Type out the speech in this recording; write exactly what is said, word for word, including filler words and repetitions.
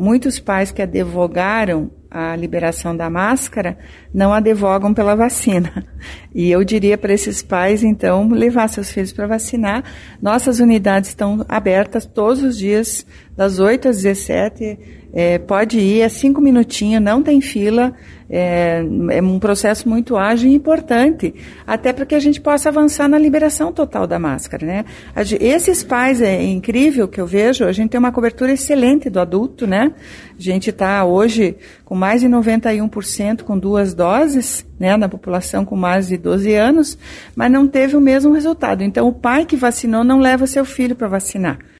muitos pais que advogaram a liberação da máscara não advogam pela vacina. E eu diria para esses pais, então, levar seus filhos para vacinar. Nossas unidades estão abertas todos os dias, das oito às dezessete. É, pode ir, é cinco minutinhos, não tem fila. É, é um processo muito ágil e importante, até para que a gente possa avançar na liberação total da máscara, né? Esses pais, é incrível que eu vejo, a gente tem uma cobertura excelente do adulto, né? A gente está hoje com mais de noventa e um por cento com duas doses, né, na população com mais de doze anos, mas não teve o mesmo resultado. Então, o pai que vacinou não leva seu filho para vacinar.